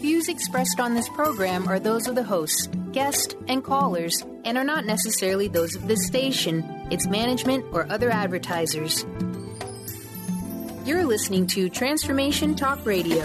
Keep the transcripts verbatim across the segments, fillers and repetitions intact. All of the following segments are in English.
views expressed on this program are those of the hosts, guests, and callers, and are not necessarily those of this station, its management, or other advertisers. You're listening to Transformation Talk Radio.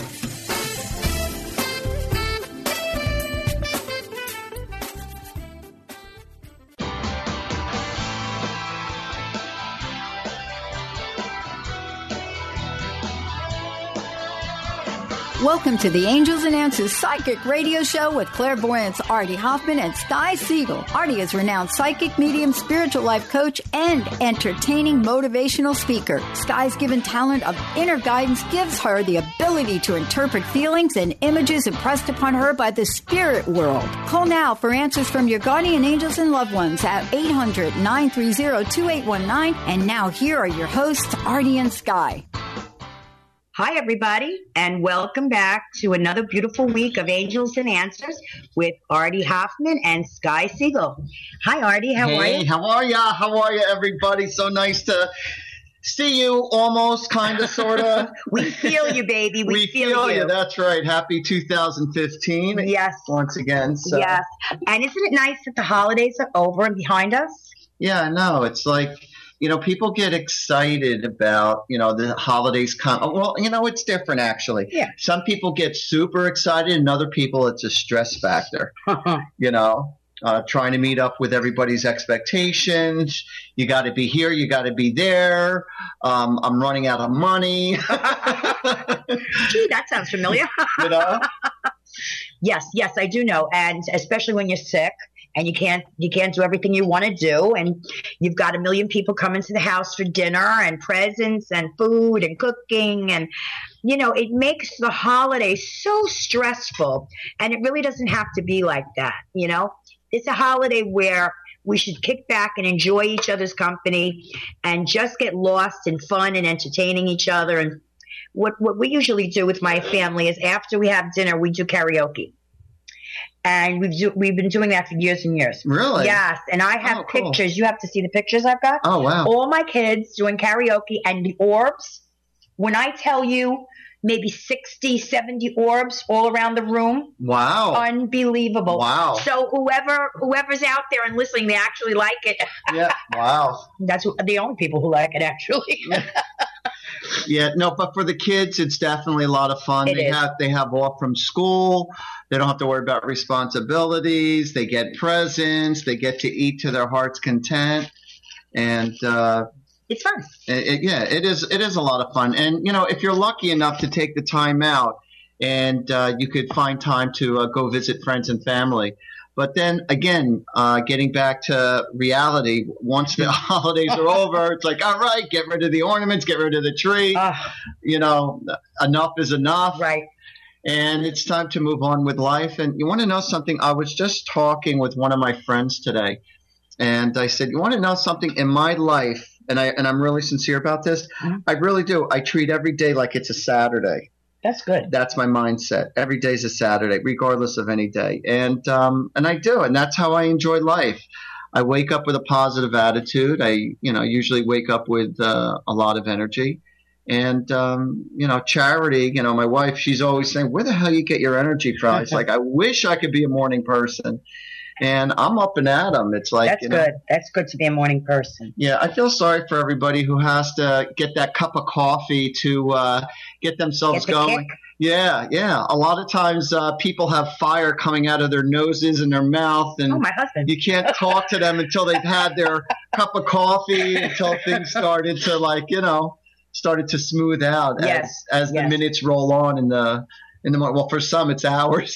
Welcome to the Angels and Answers Psychic Radio Show with clairvoyants Artie Hoffman and Sky Siegel. Artie is renowned psychic, medium, spiritual life coach, and entertaining motivational speaker. Sky's given talent of inner guidance gives her the ability to interpret feelings and images impressed upon her by the spirit world. Call now for answers from your guardian angels and loved ones at eight hundred, nine three zero, two eight one nine. And now here are your hosts, Artie and Sky. Hi, everybody, and welcome back to another beautiful week of Angels and Answers with Artie Hoffman and Sky Siegel. Hi, Artie. How hey, are you? How are ya? How are you, everybody? So nice to see you, almost, kind of, sort of. We feel you, baby. We, we feel, feel you. you. That's right. Happy two thousand fifteen. Yes. Once again. So. Yes. And isn't it nice that the holidays are over and behind us? Yeah, I know. It's like, you know, people get excited about, you know, the holidays come. Well, you know, it's different, actually. Yeah. Some people get super excited, and other people, it's a stress factor. You know, uh, trying to meet up with everybody's expectations. You got to be here. You got to be there. Um, I'm running out of money. Gee, that sounds familiar. You know? Yes, yes, I do know. And especially when you're sick. And you can't you can't do everything you want to do, and you've got a million people coming to the house for dinner and presents and food and cooking, and you know it makes the holiday so stressful. And it really doesn't have to be like that. You know, it's a holiday where we should kick back and enjoy each other's company, and just get lost in fun and entertaining each other. And what what we usually do with my family is after we have dinner, we do karaoke. And we've do, we've been doing that for years and years. Really? Yes. And I have oh, cool. pictures. You have to see the pictures I've got. Oh, wow. All my kids doing karaoke and the orbs. When I tell you maybe sixty, seventy orbs all around the room. Wow. Unbelievable. Wow. So whoever whoever's out there and listening, they actually like it. Yeah. Wow. That's the only people who like it, actually. Yeah, no, but for the kids, it's definitely a lot of fun. It they is. have they have off from school. They don't have to worry about responsibilities. They get presents. They get to eat to their heart's content, and uh, it's fun. It, it, yeah, it is. It is a lot of fun. And you know, if you're lucky enough to take the time out, and uh, you could find time to uh, go visit friends and family. But then again, uh, getting back to reality, once the holidays are over, it's like, all right, get rid of the ornaments, get rid of the tree. Uh, You know, enough is enough. right. And it's time to move on with life. And you want to know something? I was just talking with one of my friends today, and I said, you want to know something in my life? And, I, and I'm really sincere about this. Mm-hmm. I really do. I treat every day like it's a Saturday. That's good. That's my mindset. Every day's a Saturday, regardless of any day. And um, and I do. And that's how I enjoy life. I wake up with a positive attitude. I, you know, usually wake up with uh, a lot of energy. And, um, you know, Charity, you know, my wife, she's always saying, where the hell you get your energy from? It's like, I wish I could be a morning person. And I'm up and at 'em. It's like, That's you know, good. That's good to be a morning person. yeah, I feel sorry for everybody who has to get that cup of coffee to uh, get themselves Get the going. kick. Yeah, yeah. A lot of times uh, people have fire coming out of their noses and their mouth, and Oh, my husband. you can't talk to them until they've had their cup of coffee, until things started to, like, you know, started to smooth out Yes, as, as yes. the minutes roll on in the in the morning. Well, for some, it's hours.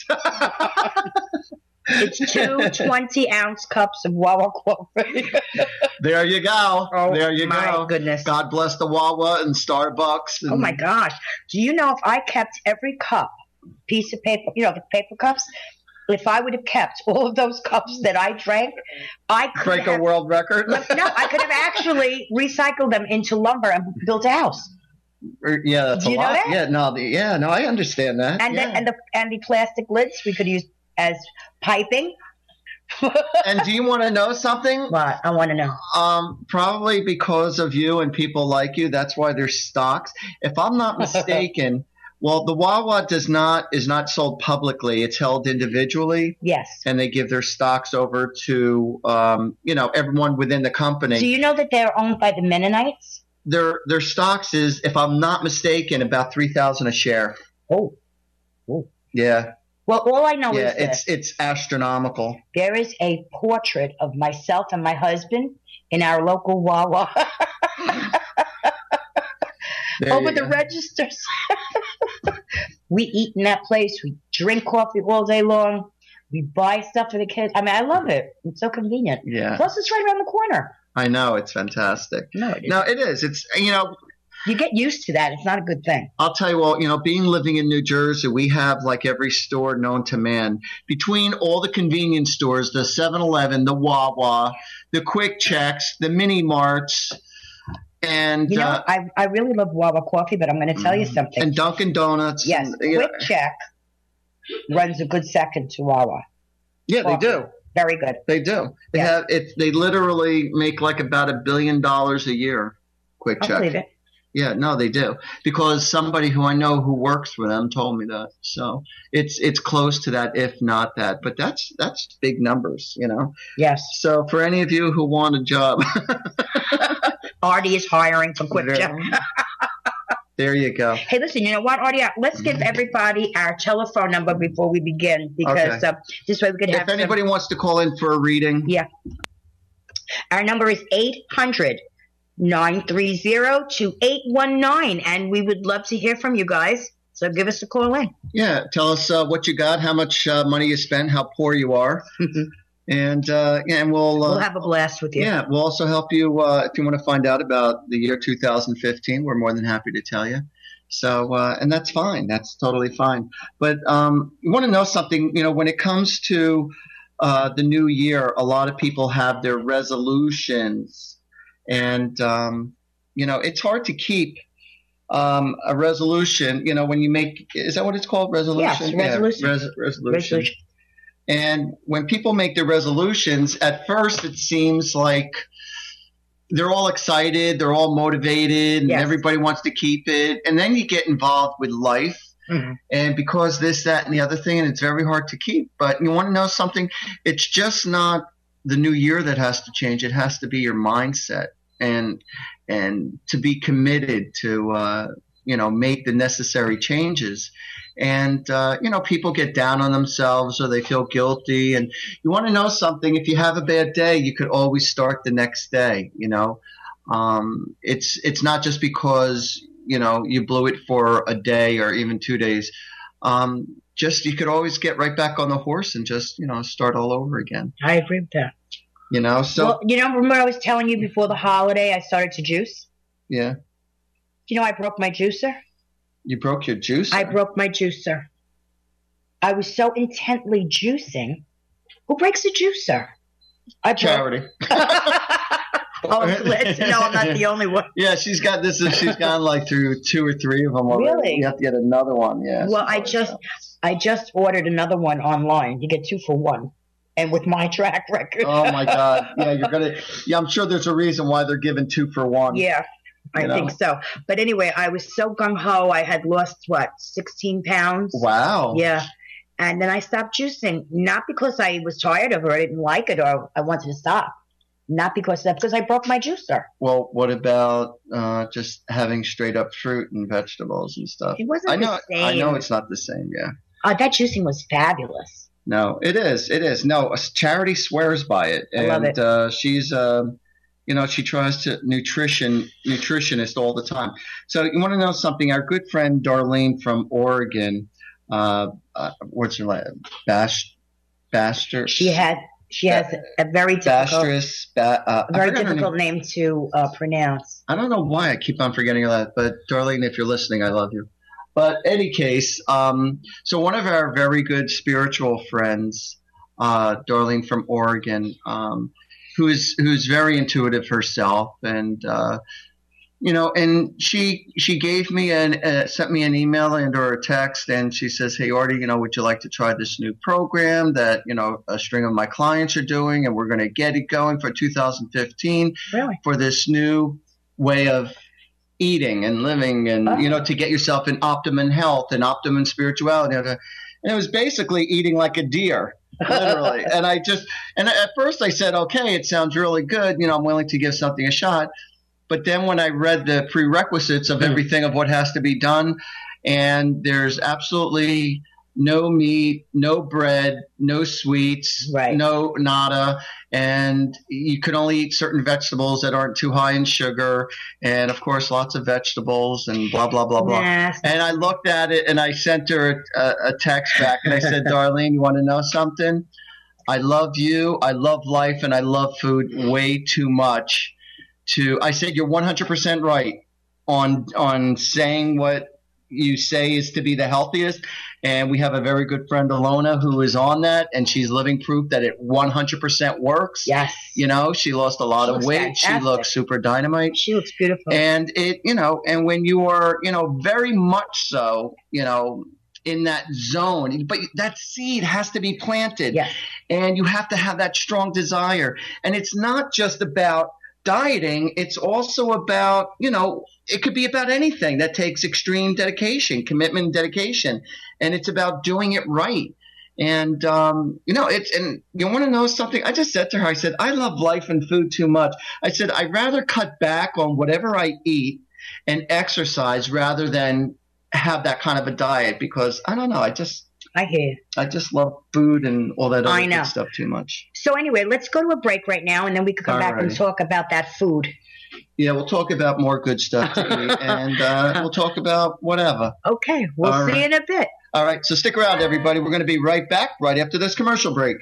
It's two twenty-ounce cups of Wawa coffee. There you go. Oh, there you my go. goodness. God bless the Wawa and Starbucks. And Oh, my gosh. Do you know if I kept every cup, piece of paper, you know, the paper cups, if I would have kept all of those cups that I drank, I could break have, a world record. no, I could have actually recycled them into lumber and built a house. Or- Yeah, that's Do a you know lot. that? Yeah, no, the, yeah, no, I understand that. And, yeah. the, and, the, and the plastic lids we could use as piping. And do you want to know something? What? I want to know. Um, probably because of you and people like you. That's why there's stocks. If I'm not mistaken, Well, the Wawa does not is not sold publicly. It's held individually. Yes. And they give their stocks over to, um, you know, everyone within the company. Do you know that they're owned by the Mennonites? Their their stocks is, if I'm not mistaken, about three thousand a share. Oh. Oh. Yeah. Well, all I know Yeah, is this. it's it's astronomical. There is a portrait of myself and my husband in our local Wawa. There Over you the go. registers. We eat in that place. We drink coffee all day long. We buy stuff for the kids. I mean, I love it. It's so convenient. Yeah. Plus, it's right around the corner. I know, it's fantastic. No, it No, it is. It's, you know, You get used to that. It's not a good thing. I'll tell you what, you know, being living in New Jersey, we have like every store known to man. Between all the convenience stores, the seven eleven, the Wawa, the Quick Checks, the Mini Marts, and You know, uh, I, I really love Wawa coffee, but I'm going to tell you something. and Dunkin' Donuts. Yes, and, you know, Quick Check runs a good second to Wawa. yeah, they Coffee. do. Very good. They do. They Yeah. have it. They literally make like about a billion dollars a year. Quick I'll Check. believe it. Yeah, no, they do, because somebody who I know who works for them told me that. So it's it's close to that, if not that. But that's that's big numbers, you know. Yes. So for any of you who want a job, Artie is hiring for Quick there, Check. there you go. Hey, listen, you know what, Artie? Let's give everybody our telephone number before we begin, because Okay. uh, this way we could have If anybody some, wants to call in for a reading, Yeah. Our number is eight hundred, nine three zero, two eight one nine, and we would love to hear from you guys. So give us a call in. yeah, tell us uh, what you got, how much uh, money you spent, how poor you are, and uh, yeah, and we'll uh, We'll have a blast with you. yeah, we'll also help you uh, if you want to find out about the year two thousand fifteen. We're more than happy to tell you. So, uh, and that's fine. That's totally fine. But um, you want to know something? You know, when it comes to uh, the new year, a lot of people have their resolutions, and um, you know, it's hard to keep um, a resolution. You know, when you make, is that what it's called? Resolution. Yes, resolution. Yeah, res- resolution. Resolution. And when people make their resolutions, at first it seems like they're all excited, they're all motivated, and Yes. everybody wants to keep it. And then you get involved with life, Mhm. and because this, that, and the other thing, and it's very hard to keep. But you want to know something? It's just not the new year that has to change. It has to be your mindset, and and to be committed to uh, you know, make the necessary changes. And, uh, you know, people get down on themselves or they feel guilty. And you want to know something? If you have a bad day, you could always start the next day. You know, um, it's it's not just because, you know, you blew it for a day or even two days. Um, just you could always get right back on the horse and just, you know, start all over again. I agree with that. You know, so Well, you know, remember I was telling you before the holiday I started to juice? yeah, You know, I broke my juicer. you broke your juice. I broke my juicer. I was so intently juicing. Who breaks a juicer? I broke- Charity. Oh, I'm glad to know I'm not the only one. Yeah, she's got this. She's gone like through two or three of them already. Really? You have to get another one. Yeah. Well, I just I just ordered another one online. You get two for one. And with my track record. Oh my God. Yeah, you're gonna. Yeah, I'm sure there's a reason why they're giving two for one. Yeah, I You know? think so. But anyway, I was so gung-ho. I had lost, what, sixteen pounds? Wow. Yeah. And then I stopped juicing, not because I was tired of it or I didn't like it or I wanted to stop. Not because of that, because I broke my juicer. Well, what about uh, just having straight up fruit and vegetables and stuff? It wasn't I know. the same. I know it's not the same. Yeah. Uh, that juicing was fabulous. No, it is. It is. No, Charity swears by it, I and love it. Uh, she's, um, you know, she tries to nutrition nutritionist all the time. So you want to know something? Our good friend Darlene from Oregon, uh, uh, what's her name? Bash, Baster. She had she has a very difficult, Bastris. Ba- uh, a I very forgot her difficult name. name to uh, pronounce. I don't know why I keep on forgetting her that, but Darlene, if you're listening, I love you. But any case, um, so one of our very good spiritual friends, uh, Darlene from Oregon, um, who's who's very intuitive herself, and uh, you know, and she she gave me an uh, sent me an email and or a text, and she says, "Hey, Artie, you know, would you like to try this new program that you know a string of my clients are doing, and we're going to get it going for two thousand fifteen Really? for this new way of eating and living and, oh. you know, to get yourself in optimum health and optimum spirituality. And it was basically eating like a deer, literally. And I just, and at first I said, okay, it sounds really good. You know, I'm willing to give something a shot. But then when I read the prerequisites of everything of what has to be done, and there's absolutely no meat, no bread, no sweets, right. no nada. And you can only eat certain vegetables that aren't too high in sugar. And, of course, lots of vegetables and blah, blah, blah, blah. Nasty. And I looked at it and I sent her a, a text back. And I said, Darlene, you want to know something? I love you. I love life. And I love food way too much to – I said, you're one hundred percent right on on saying what – you say is to be the healthiest. And we have a very good friend, Alona, who is on that, and she's living proof that it one hundred percent works. Yes. You know, she lost a lot she of weight. Fantastic. She looks super dynamite. She looks beautiful. And it, you know, and when you are, you know, very much so, you know, in that zone, but that seed has to be planted. Yes. And you have to have that strong desire. And it's not just about dieting, it's also about, you know, it could be about anything that takes extreme dedication, commitment, and dedication. And it's about doing it right. And, um, you know, it's, and you want to know something? I just said to her, I said, I love life and food too much. I said, I'd rather cut back on whatever I eat and exercise rather than have that kind of a diet because I don't know. I just, I hear you. I just love food and all that other I know. good stuff too much. So anyway, let's go to a break right now, and then we can come All back right. and talk about that food. Yeah, we'll talk about more good stuff to eat, and uh, we'll talk about whatever. Okay, we'll All see right. you in a bit. All right, so stick around, everybody. We're going to be right back right after this commercial break.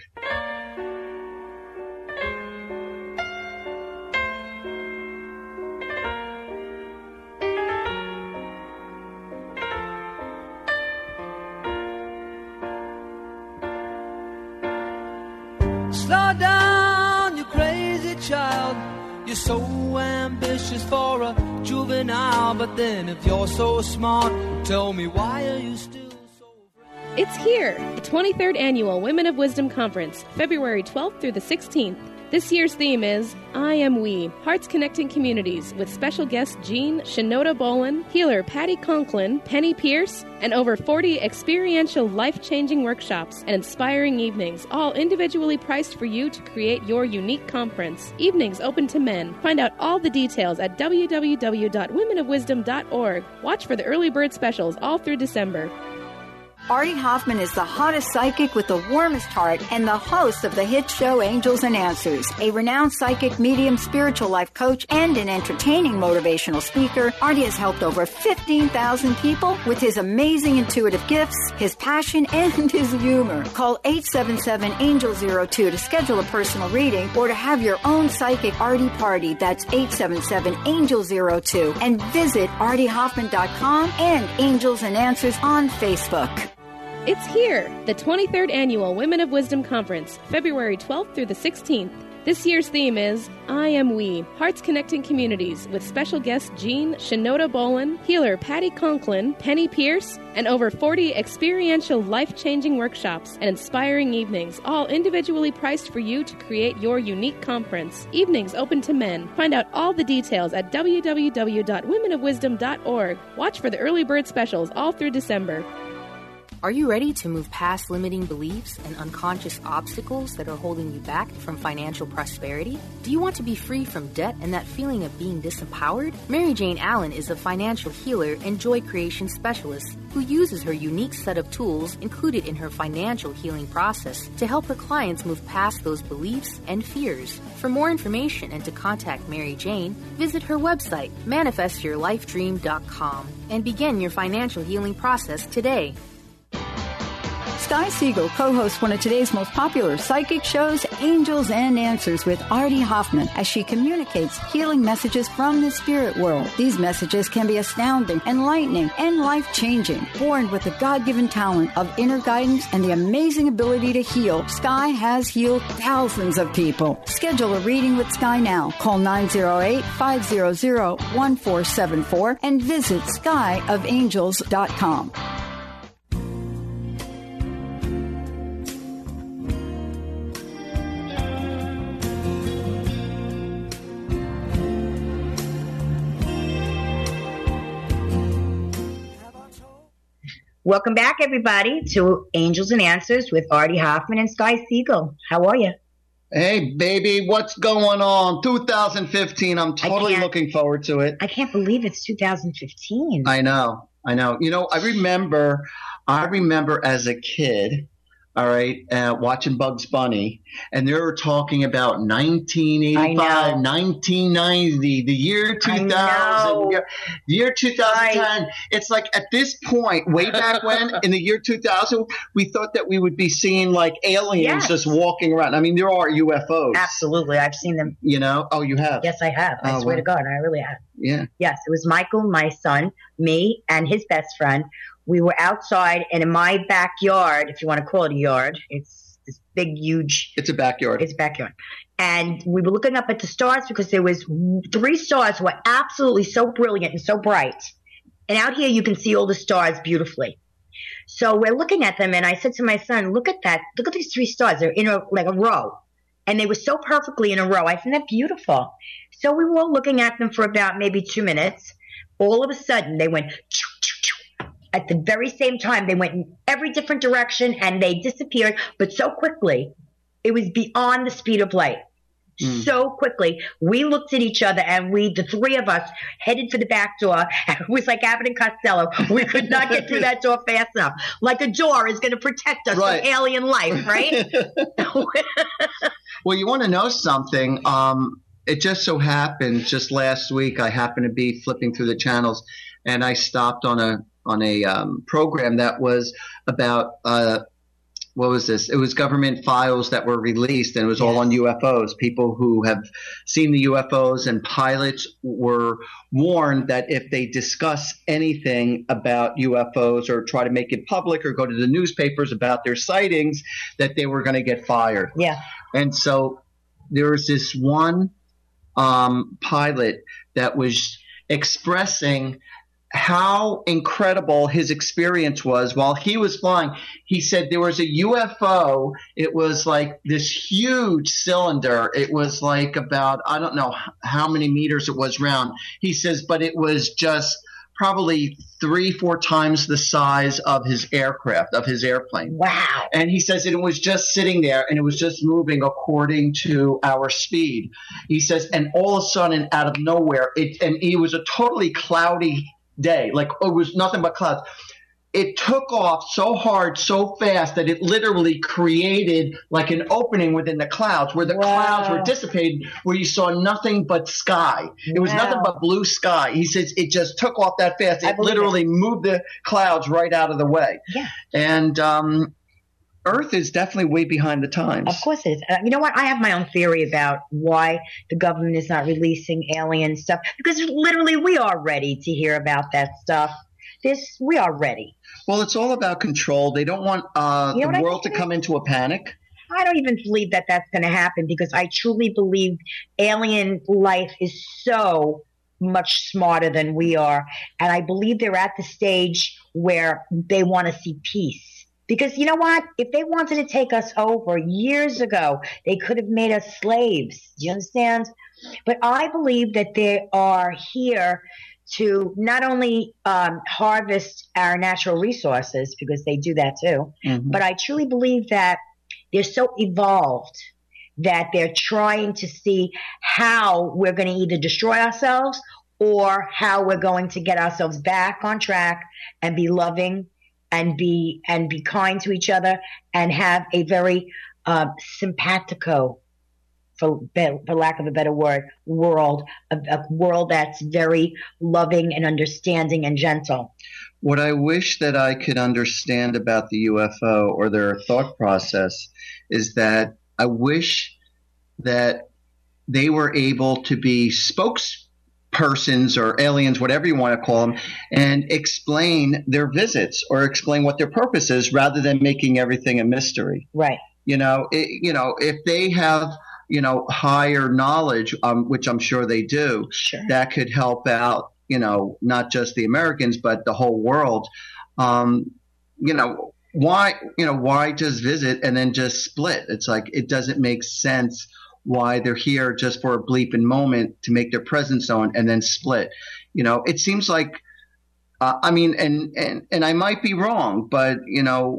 Slow down, you crazy child. You're so ambitious for a juvenile. But then if you're so smart, tell me why are you still so afraid? It's here, the twenty-third Annual Women of Wisdom Conference, February twelfth through the sixteenth. This year's theme is I Am We, Hearts Connecting Communities, with special guests Jean Shinoda Bolin, healer Patty Conklin, Penny Pierce, and over forty experiential life-changing workshops and inspiring evenings, all individually priced for you to create your unique conference. Evenings open to men. Find out all the details at w w w dot women of wisdom dot org. Watch for the early bird specials all through December. Artie Hoffman is the hottest psychic with the warmest heart and the host of the hit show Angels and Answers. A renowned psychic, medium, spiritual life coach, and an entertaining motivational speaker, Artie has helped over fifteen thousand people with his amazing intuitive gifts, his passion, and his humor. Call eight seven seven, angel zero two to schedule a personal reading or to have your own psychic Artie party. That's eight seven seven, angel zero two. And visit artie hoffman dot com and Angels and Answers on Facebook. It's here, the twenty-third Annual Women of Wisdom Conference, February twelfth through the sixteenth. This year's theme is I Am We, Hearts Connecting Communities, with special guests Jean Shinoda Bolin, healer Patty Conklin, Penny Pierce, and over forty experiential life-changing workshops and inspiring evenings, all individually priced for you to create your unique conference. Evenings open to men. Find out all the details at w w w dot women of wisdom dot org. Watch for the early bird specials all through December. Are you ready to move past limiting beliefs and unconscious obstacles that are holding you back from financial prosperity? Do you want to be free from debt and that feeling of being disempowered? Mary Jane Allen is a financial healer and joy creation specialist who uses her unique set of tools included in her financial healing process to help her clients move past those beliefs and fears. For more information and to contact Mary Jane, visit her website, manifest your life dream dot com, and begin your financial healing process today. Sky Siegel co-hosts one of today's most popular psychic shows, Angels and Answers, with Artie Hoffman, as she communicates healing messages from the spirit world. These messages can be astounding, enlightening, and life-changing. Born with the God-given talent of inner guidance and the amazing ability to heal, Sky has healed thousands of people. Schedule a reading with Sky now. Call nine zero eight, five zero zero, one four seven four and visit sky of angels dot com. Welcome back, everybody, to Angels and Answers with Artie Hoffman and Sky Siegel. How are you? Hey, baby, what's going on? two thousand fifteen. I'm totally looking forward to it. I can't believe it's two thousand fifteen. I know. I know. You know, I remember, I remember as a kid, all right, uh, watching Bugs Bunny, and they were talking about nineteen eighty-five, nineteen ninety, the year two thousand, year, year two thousand ten. Right. It's like at this point, way back when, in the year two thousand, we thought that we would be seeing like aliens yes. just walking around. I mean, there are U F Os. Absolutely. I've seen them. You know? Oh, you have? Yes, I have. I oh, swear wow. to God, I really have. Yeah. Yes, it was Michael, my son, me, and his best friend. We were outside, and in my backyard, if you want to call it a yard, it's this big, huge. It's a backyard. It's a backyard. And we were looking up at the stars because there was three stars were absolutely so brilliant and so bright. And out here, you can see all the stars beautifully. So we're looking at them, and I said to my son, look at that. Look at these three stars. They're in a, like a row. And they were so perfectly in a row. I think they're beautiful. So we were all looking at them for about maybe two minutes. All of a sudden, they went at the very same time. They went in every different direction, and they disappeared, but so quickly. It was beyond the speed of light. Mm. So quickly. We looked at each other, and we, the three of us, headed for the back door. And it was like Abbott and Costello. We could not get through that door fast enough. Like a door is going to protect us right. from alien life, right? Well, you want to know something? Um, it just so happened, just last week, I happened to be flipping through the channels, and I stopped on a on a um, program that was about uh, what was this? It was government files that were released, and it was yes. all on U F Os. People who have seen the U F Os, and pilots were warned that if they discuss anything about U F Os or try to make it public or go to the newspapers about their sightings, that they were going to get fired. Yeah. And so there was this one um, pilot that was expressing how incredible his experience was while he was flying. He said there was a U F O. It was like this huge cylinder. It was like about, I don't know how many meters it was round. He says, but it was just probably three, four times the size of his aircraft, of his airplane. Wow. And he says it was just sitting there, and it was just moving according to our speed. He says, and all of a sudden, out of nowhere, it, and it was a totally cloudy day, like it was nothing but clouds. It took off so hard, so fast that it literally created like an opening within the clouds where the wow. clouds were dissipated, where you saw nothing but sky. It was wow. nothing but blue sky. He says it just took off that fast. It literally it. moved the clouds right out of the way. Yeah. And um, Earth is definitely way behind the times. Of course it is. Uh, you know what? I have my own theory about why the government is not releasing alien stuff, because literally we are ready to hear about that stuff. This, we are ready. Well, it's all about control. They don't want uh, you know the world to come into a panic. I don't even believe that that's going to happen, because I truly believe alien life is so much smarter than we are. And I believe they're at the stage where they want to see peace. Because you know what? If they wanted to take us over years ago, they could have made us slaves. Do you understand? But I believe that they are here to not only um, harvest our natural resources, because they do that too, mm-hmm. but I truly believe that they're so evolved that they're trying to see how we're going to either destroy ourselves or how we're going to get ourselves back on track and be loving and be and be kind to each other and have a very uh, simpatico, for, for lack of a better word, world, a, a world that's very loving and understanding and gentle. What I wish that I could understand about the U F O or their thought process is that I wish that they were able to be spokespersons or aliens, whatever you want to call them, and explain their visits or explain what their purpose is rather than making everything a mystery. Right. You know, it, you know, if they have – you know, higher knowledge, um, which I'm sure they do, sure. that could help out, you know, not just the Americans, but the whole world. Um, you know, why, you know, why just visit and then just split? It's like, it doesn't make sense why they're here just for a bleep and moment to make their presence known and then split. You know, it seems like Uh, I mean, and, and, and I might be wrong, but, you know,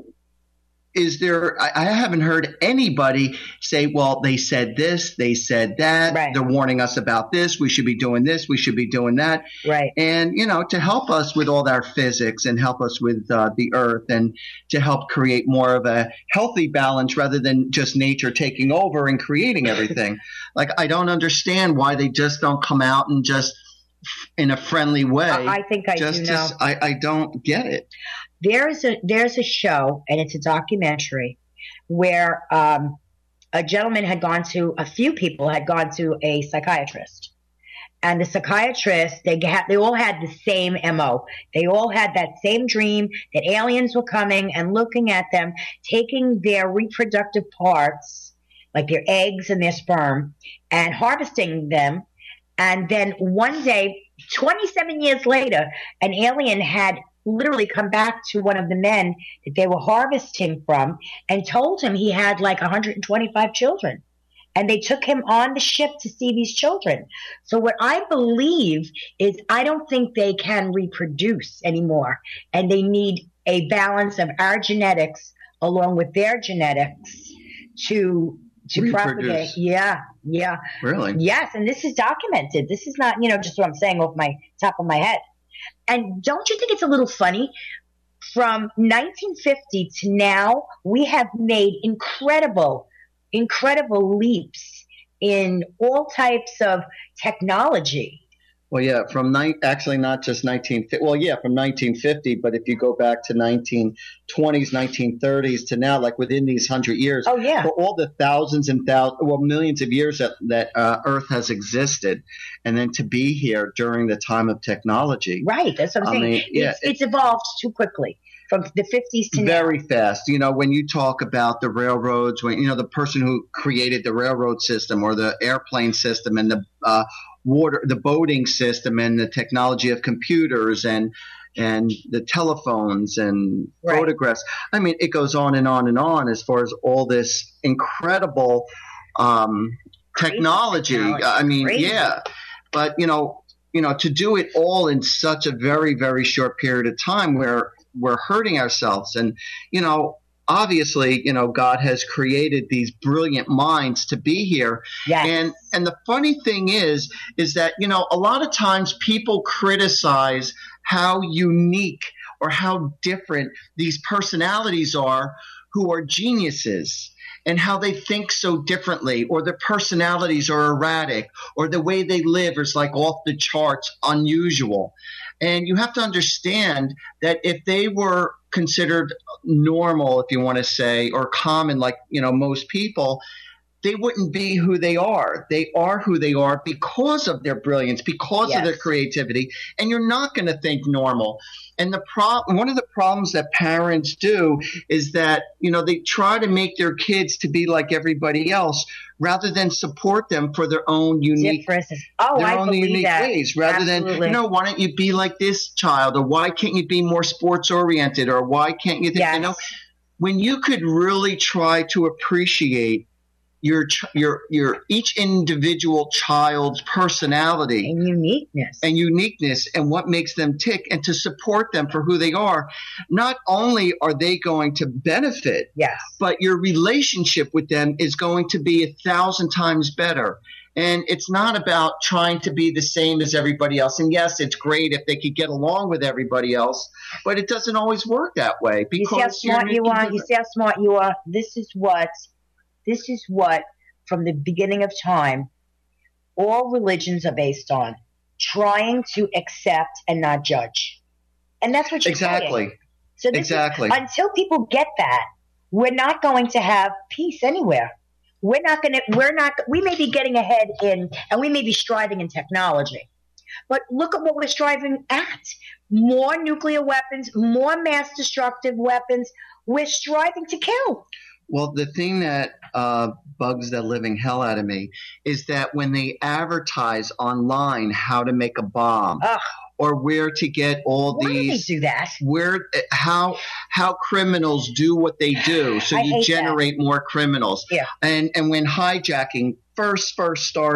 is there, I, I haven't heard anybody say, well, they said this, they said that, Right. They're warning us about this, we should be doing this, we should be doing that. Right. And, you know, to help us with all our physics and help us with uh, the earth and to help create more of a healthy balance rather than just nature taking over and creating everything. Like, I don't understand why they just don't come out and just in a friendly way. I think I just do to, know. I, I don't get it. There's a there's a show, and it's a documentary where um, a gentleman had gone to a few people had gone to a psychiatrist, and the psychiatrist they had they all had the same M O. They all had that same dream that aliens were coming and looking at them, taking their reproductive parts, like their eggs and their sperm, and harvesting them. And then one day, twenty-seven years later, an alien had literally come back to one of the men that they were harvesting from and told him he had like one hundred twenty-five children. And they took him on the ship to see these children. So what I believe is I don't think they can reproduce anymore. And they need a balance of our genetics along with their genetics to to propagate. Yeah, yeah. Really? Yes, and this is documented. This is not, you know, just what I'm saying off my top of my head. And don't you think it's a little funny? From nineteen fifty to now, we have made incredible, incredible leaps in all types of technology. Well, yeah, from ni- actually not just nineteen fifty. Well, yeah, from nineteen fifty, but if you go back to nineteen twenties, nineteen thirties to now, like within these hundred years, Oh, yeah. for all the thousands and thousands, well, millions of years that that uh, Earth has existed, and then to be here during the time of technology, Right, that's what I'm I saying. mean, yeah, it's, it's evolved too quickly from the fifties to very now. fast. You know, when you talk about the railroads, when you know the person who created the railroad system or the airplane system and the uh, water, the boating system and the technology of computers and and the telephones and Right. photographs. I mean, it goes on and on and on as far as all this incredible um, technology. technology. I mean, Crazy. yeah, but you know, you know, to do it all in such a very, very short period of time where we're hurting ourselves. And, you know, obviously, you know, God has created these brilliant minds to be here. Yes. And and the funny thing is, is that, you know, a lot of times people criticize how unique or how different these personalities are who are geniuses and how they think so differently, or their personalities are erratic, or the way they live is like off the charts, unusual. And you have to understand that if they were considered normal, if you want to say, or common, like, you know, most people, they wouldn't be who they are. They are who they are because of their brilliance, because Yes. of their creativity. And you're not going to think normal. And the problem, one of the problems that parents do is that, you know, they try to make their kids to be like everybody else rather than support them for their own unique Differences. Oh, their I own believe unique that. ways, rather than, Absolutely. you know, why don't you be like this child, or why can't you be more sports oriented, or why can't you, th- Yes. you know, when you could really try to appreciate your ch- your your each individual child's personality And uniqueness. and uniqueness and what makes them tick, and to support them for who they are, not only are they going to benefit, Yes. but your relationship with them is going to be a thousand times better. And it's not about trying to be the same as everybody else. And yes, it's great if they could get along with everybody else, but it doesn't always work that way. You Because see how smart you're you are. making You see how smart you are. This is what, this is what, from the beginning of time, all religions are based on: trying to accept and not judge. And that's what you're Exactly. saying. So this Exactly. is, until people get that, we're not going to have peace anywhere. We're not going to. We're not. We may be getting ahead in, and we may be striving in technology. But look at what we're striving at. More nuclear weapons, more mass destructive weapons. We're striving to kill. Well, the thing that uh, bugs the living hell out of me is that when they advertise online how to make a bomb, Ugh. or where to get all Why do they these, do that? where how how criminals do what they do, so I you hate generate more criminals. Yeah. And and when hijacking first first started,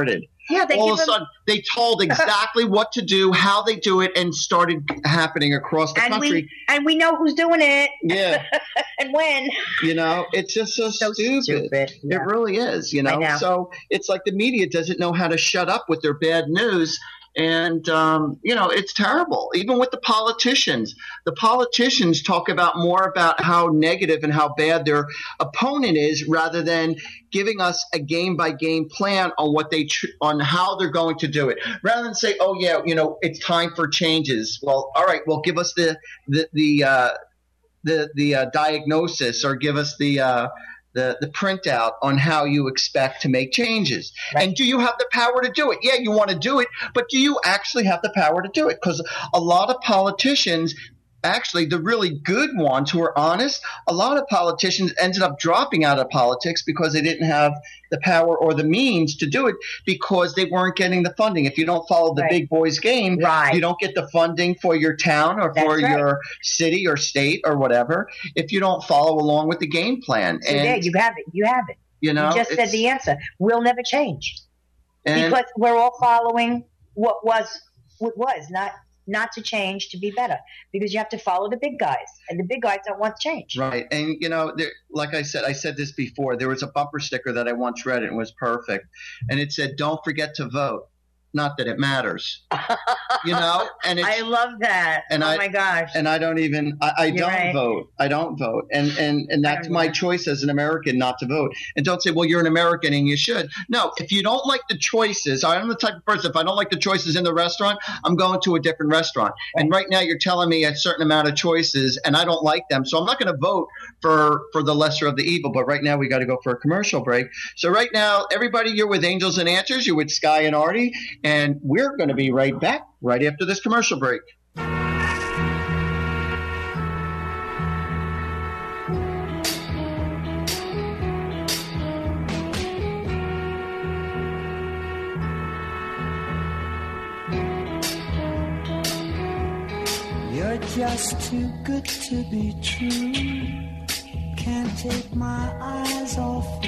Yeah, they all of give a sudden they told exactly what to do, how they do it, and started happening across the and country. We, and we know who's doing it. Yeah. And when. You know, it's just so, so stupid. stupid. Yeah. It really is, you know? know. So it's like the media doesn't know how to shut up with their bad news. And, um, you know, it's terrible. Even with the politicians, the politicians talk about more about how negative and how bad their opponent is rather than giving us a game by game plan on what they, tr- on how they're going to do it. Rather than say, oh, yeah, you know, it's time for changes. Well, all right, well, give us the, the, the, uh, the, the uh, diagnosis or give us the, uh, the the printout on how you expect to make changes. Right. And do you have the power to do it? Yeah, you want to do it, but do you actually have the power to do it? Because a lot of politicians, actually the really good ones who are honest, a lot of politicians ended up dropping out of politics because they didn't have the power or the means to do it because they weren't getting the funding. If you don't follow the right. big boys game, right. you don't get the funding for your town or That's for right. your city or state or whatever if you don't follow along with the game plan. So and, there, you have it. You have it. You know, you just said the answer. We'll never change and, because we're all following what was what was not not to change, to be better, because you have to follow the big guys, and the big guys don't want change. Right. And, you know, there, like I said, I said this before, there was a bumper sticker that I once read and it was perfect. And it said, don't forget to vote. Not that it matters, you know, and it's, I love that. And oh I, my gosh. And I don't even, I, I don't right. vote. I don't vote. And, and, and that's my know. choice as an American not to vote. And don't say, well, you're an American and you should. No, if you don't like the choices, I'm the type of person, if I don't like the choices in the restaurant, I'm going to a different restaurant. Right. And right now you're telling me a certain amount of choices and I don't like them. So I'm not going to vote for, for the lesser of the evil. But right now we got to go for a commercial break. So right now, everybody, you're with Angels and Answers. You're with Sky and Artie. And we're going to be right back right after this commercial break. You're just too good to be true. Can't take my eyes off of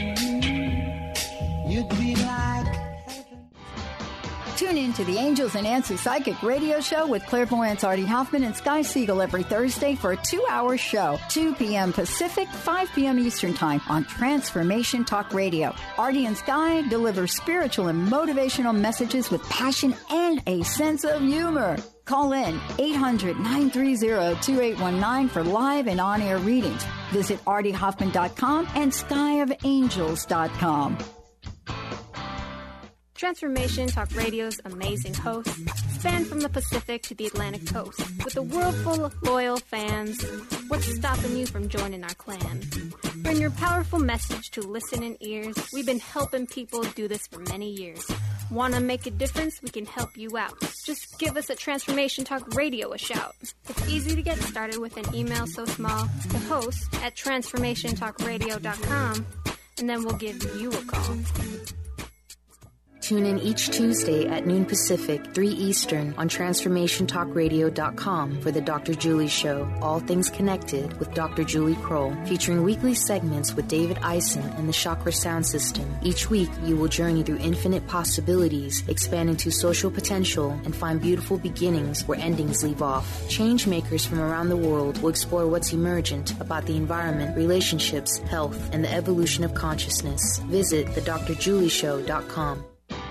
you. You'd be like heaven. Tune in to the Angels and Answers Psychic Radio Show with clairvoyants Artie Hoffman and Sky Siegel every Thursday for a two-hour show, two p.m. Pacific, five p.m. Eastern Time on Transformation Talk Radio. Artie and Sky deliver spiritual and motivational messages with passion and a sense of humor. Call in eight hundred, nine three zero, two eight one nine for live and on-air readings. Visit artie hoffman dot com and sky of angels dot com. Transformation Talk Radio's amazing hosts span from the Pacific to the Atlantic coast. With a world full of loyal fans, what's stopping you from joining our clan? Bring your powerful message to listening ears. We've been helping people do this for many years. Want to make a difference? We can help you out. Just give us at Transformation Talk Radio a shout. It's easy to get started with an email so small to host at transformation talk radio dot com, and then we'll give you a call. Tune in each Tuesday at noon Pacific, three Eastern on transformation talk radio dot com for the Doctor Julie Show, All Things Connected with Doctor Julie Kroll, featuring weekly segments with David Eisen and the Chakra Sound System. Each week, you will journey through infinite possibilities, expand into social potential, and find beautiful beginnings where endings leave off. Change makers from around the world will explore what's emergent about the environment, relationships, health, and the evolution of consciousness. Visit the dr julie show dot com.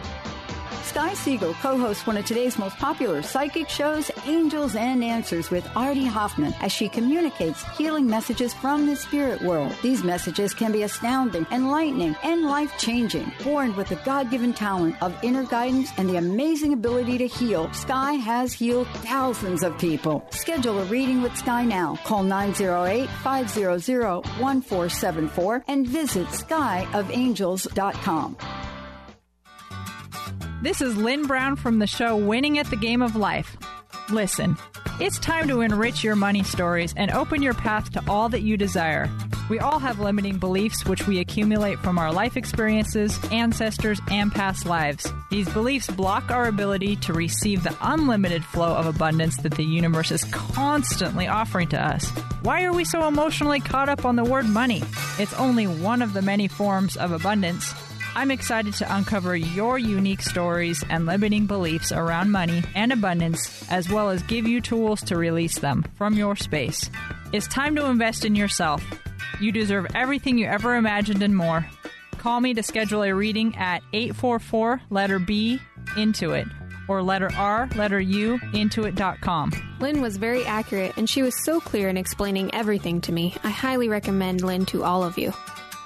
Sky Siegel co-hosts one of today's most popular psychic shows, Angels and Answers with Artie Hoffman, as she communicates healing messages from the spirit world. These messages can be astounding, enlightening, and life-changing. Born with the God-given talent of inner guidance and the amazing ability to heal, Sky has healed thousands of people. Schedule a reading with Sky now. Call nine zero eight, five zero zero, one four seven four and visit sky of angels dot com. This is Lynn Brown from the show Winning at the Game of Life. Listen, it's time to enrich your money stories and open your path to all that you desire. We all have limiting beliefs which we accumulate from our life experiences, ancestors, and past lives. These beliefs block our ability to receive the unlimited flow of abundance that the universe is constantly offering to us. Why are we so emotionally caught up on the word money? It's only one of the many forms of abundance. I'm excited to uncover your unique stories and limiting beliefs around money and abundance, as well as give you tools to release them from your space. It's time to invest in yourself. You deserve everything you ever imagined and more. Call me to schedule a reading at eight four four, letter B, Intuit, or letter R, letter U, intuit dot com. Lynn was very accurate, and she was so clear in explaining everything to me. I highly recommend Lynn to all of you.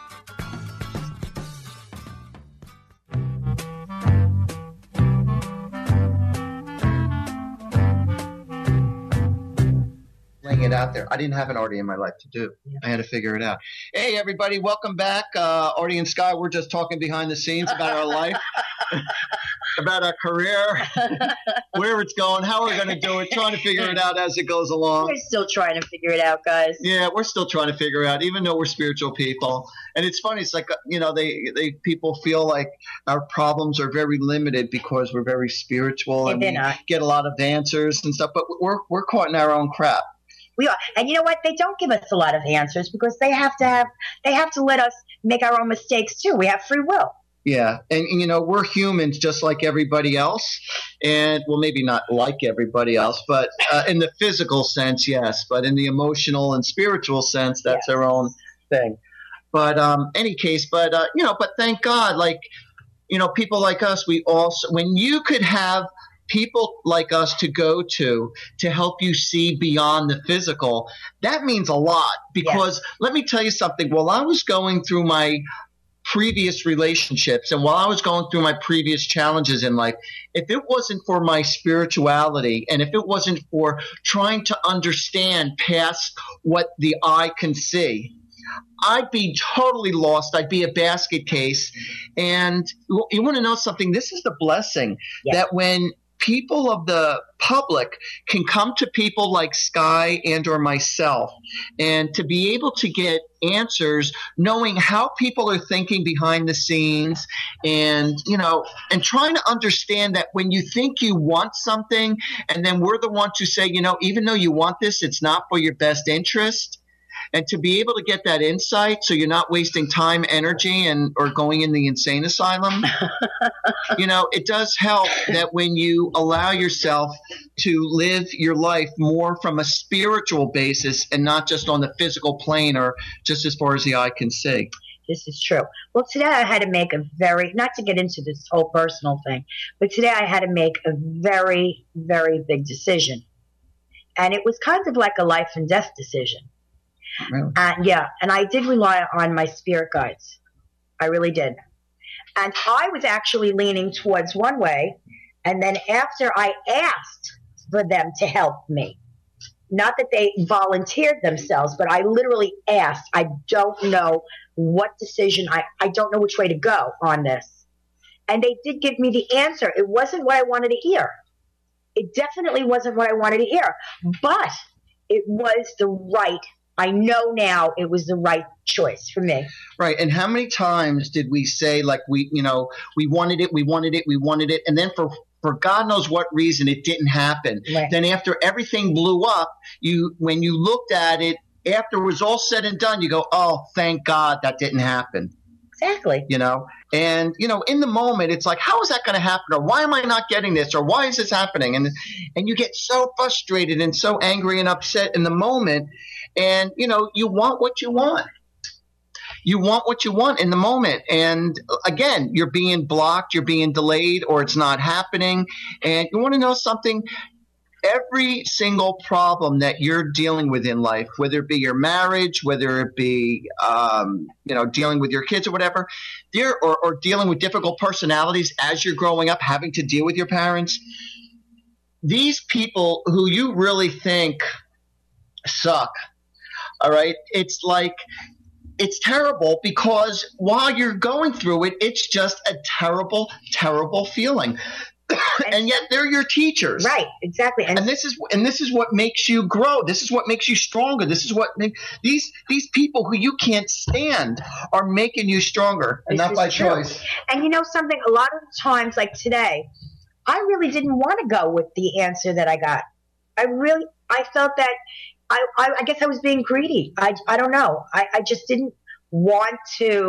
It out there. I didn't have an Artie in my life to do. Yeah. I had to figure it out. Hey, everybody, welcome back. Uh, Artie and Sky, we're just talking behind the scenes about our life, about our career, where it's going, how we're going to do it, trying to figure it out as it goes along. We're still trying to figure it out, guys. Yeah, we're still trying to figure it out, even though we're spiritual people. And it's funny. It's like, you know, they, they people feel like our problems are very limited because we're very spiritual and, and we not. get a lot of answers and stuff, but we're we're caught in our own crap. We are. And you know what? They don't give us a lot of answers because they have to have, they have to let us make our own mistakes too. We have free will. Yeah. And, and you know, we're humans just like everybody else. And well, maybe not like everybody else, but uh, in the physical sense, yes. But in the emotional and spiritual sense, that's yes. our own thing. But um, any case, but, uh, you know, but thank God, like, you know, people like us, we also, when you could have people like us to go to to help you see beyond the physical, that means a lot because yeah. let me tell you something. While I was going through my previous relationships and while I was going through my previous challenges in life, if it wasn't for my spirituality and if it wasn't for trying to understand past what the eye can see, I'd be totally lost. I'd be a basket case. And you want to know something? This is the blessing yeah. that when people of the public can come to people like Sky and or myself and to be able to get answers knowing how people are thinking behind the scenes and, you know, and trying to understand that when you think you want something and then we're the ones who say, you know, even though you want this, it's not for your best interest. And to be able to get that insight so you're not wasting time, energy, and or going in the insane asylum, you know, it does help that when you allow yourself to live your life more from a spiritual basis and not just on the physical plane or just as far as the eye can see. This is true. Well, today I had to make a very, not to get into this whole personal thing, but today I had to make a very, very big decision. And it was kind of like a life and death decision. Really? Uh, yeah, and I did rely on my spirit guides. I really did. And I was actually leaning towards one way, and then after I asked for them to help me, not that they volunteered themselves, but I literally asked, I don't know what decision, I, I don't know which way to go on this. And they did give me the answer. It wasn't what I wanted to hear. It definitely wasn't what I wanted to hear, but it was the right I know now it was the right choice for me. Right. And how many times did we say, like, we, you know, we wanted it, we wanted it, we wanted it. And then for, for God knows what reason, it didn't happen. Right. Then after everything blew up, you, when you looked at it, after it was all said and done, you go, oh, thank God that didn't happen. Exactly. You know, and, you know, in the moment, it's like, how is that going to happen? Or why am I not getting this? Or why is this happening? And, and you get so frustrated and so angry and upset in the moment. And, you know, you want what you want. You want what you want in the moment. And again, you're being blocked, you're being delayed, or it's not happening. And you want to know something? Every single problem that you're dealing with in life, whether it be your marriage, whether it be, um, you know, dealing with your kids or whatever, there, or, or dealing with difficult personalities as you're growing up, having to deal with your parents, these people who you really think suck, all right, it's like, it's terrible because while you're going through it, it's just a terrible, terrible feeling. And yet they're your teachers. Right, exactly. And, and this is and this is what makes you grow. This is what makes you stronger. This is what make, these these people who you can't stand are making you stronger, and not by choice. And you know something, a lot of times, like today, I really didn't want to go with the answer that I got. I really I felt that I I, I guess I was being greedy. I I don't know. I, I just didn't want to